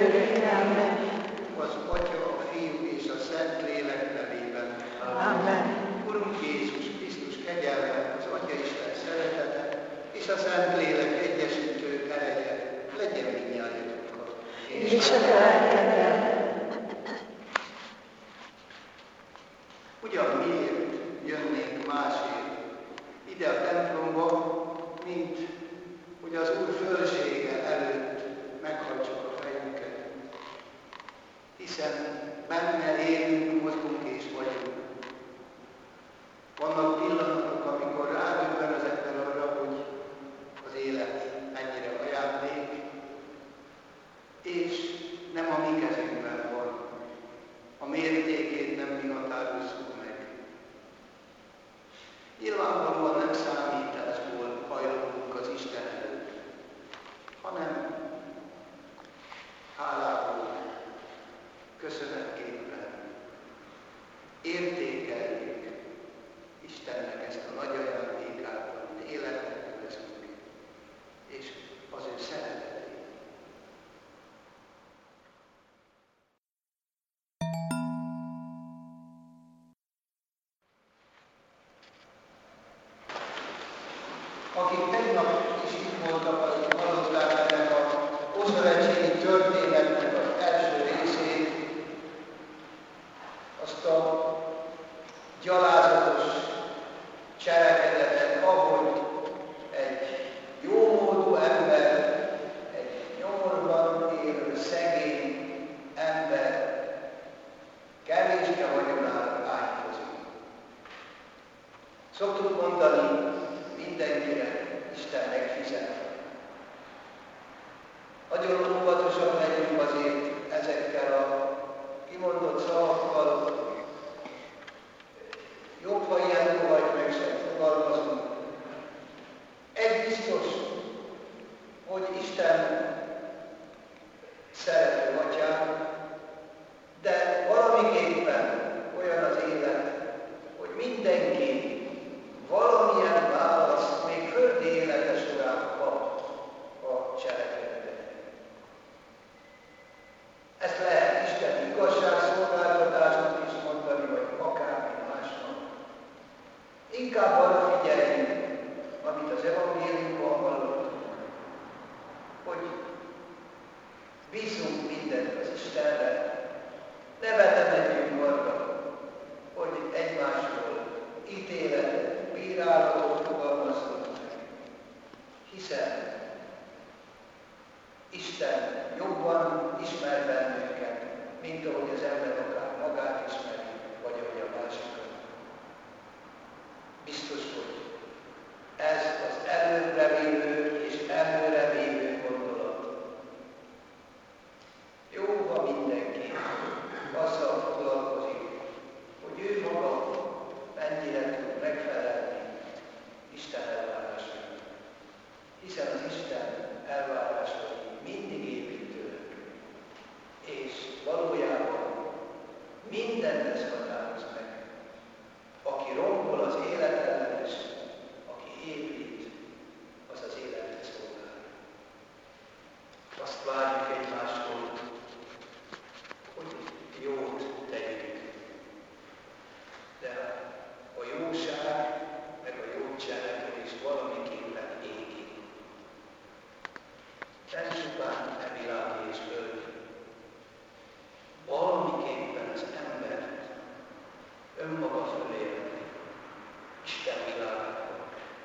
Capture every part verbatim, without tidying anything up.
örökké. Amen. Az Atya, a Fiú és a Szentlélek nevében. Amen. Urunk Jézus Krisztus kegyelme, az Atya Isten szeretete és a Szentlélek egyesítő ereje legyen mindnyájatokkal. És a lelkeddel. Ugyan miért jönnénk másért ide a templomba, mint hogy az Úr fölsége előtt meghajtsuk a fejünket, hiszen benne élünk, mozgunk és vagyunk. Vannak pillanatok, amikor rádöbben az ember arra, hogy az élet mennyire ajándék, és nem a mi kezünkben van. A mértékét nem mi határozzuk meg. Nyilvánvalóan nem számításból hajlunk az Isten előtt, hanem hálából, köszönetképpen értékeljük Istennek ezt a nagy ajándékát, amit életet nevezünk, és az ő szeretetét. Akik tegnap is itt voltak, azok hallották ennek a ószövetségi történetnek az első részét, azt a gyalázatos cselekedetet, ahogy egy jómódú ember, egy nyomorban élő szegény ember kevéske vagyonál ágykozik. Szoktuk mondani, mindenkire Isten megfizet. Nagyon óvatosak legyünk azért ezekkel a kimondott szavakkal. Jobb, ha ilyenkor vagy meg sem fogalmazunk. Egy biztos, hogy Isten szerető atyánk, de valamiképpen olyan az élet, hogy mindenki valamilyen választ még földi élete során kap a cselekedetet. Ezt lehet Isten igazságszolgáltatásnak is mondani, vagy akármi másnak. Inkább arra figyeljünk, amit az evangéliumban hallottunk, hogy bízzunk mindent az Istenre, ne vetemedjünk arra, hogy egymásról ítéletet, bírálatot fogalmazzunk meg, hiszen Isten jobban ismer bennünket, mint ahogy az ember akár magát ismeri, vagy ahogy a másikat. Biztos, hogy ez az előrevévő és előrevévő gondolat. Jó, ha mindenki azzal foglalkozik, hogy ő maga mennyire tud megfelelni Isten elvárásainak. Hiszen az Isten elvárásai mindig építőek, és valójában mindent ez határoz meg. Aki rombol, az életellenes, aki épít, az az életre szolgál. Azt várjuk egymástól, hogy jót tegyünk. De a jóság, meg a jó cselekedés valamiképpen égi. Nem csupán e világ és föld. Valamiképpen az ember önmaga fölé Isten világában.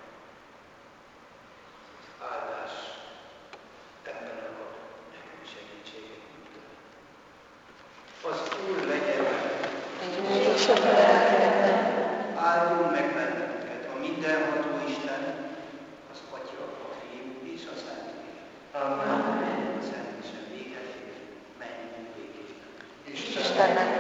Áldás ebben akar nekünk segítséget nyújtani. Az Úr legyen És a lelkeddel. áldjon meg bennünket a mindenható Isten, az Atya, a Fiú és a Szentlélek. Amen. A Szent Isten végezik, menjünk végig. Istennek